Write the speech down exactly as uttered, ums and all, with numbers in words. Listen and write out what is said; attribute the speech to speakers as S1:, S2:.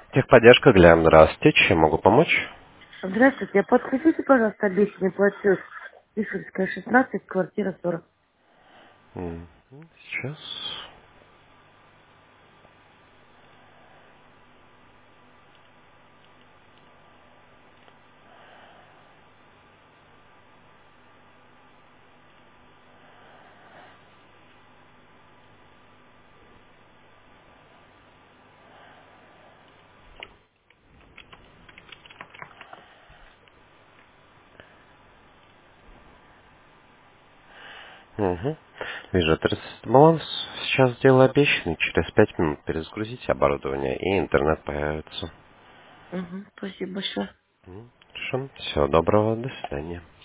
S1: Техподдержка, Глян, здравствуйте. Чем могу помочь?
S2: Здравствуйте, а подскажите, пожалуйста, обещанный платеж. Пишельская, шестнадцать, квартира сорок.
S1: М, Сейчас. Угу. Вижу тридцать баланс. Сейчас сделаю обещанный. Через пять минут перезагрузите оборудование, и интернет появится.
S2: Угу, спасибо большое.
S1: М, Хорошо. Всего доброго. До свидания.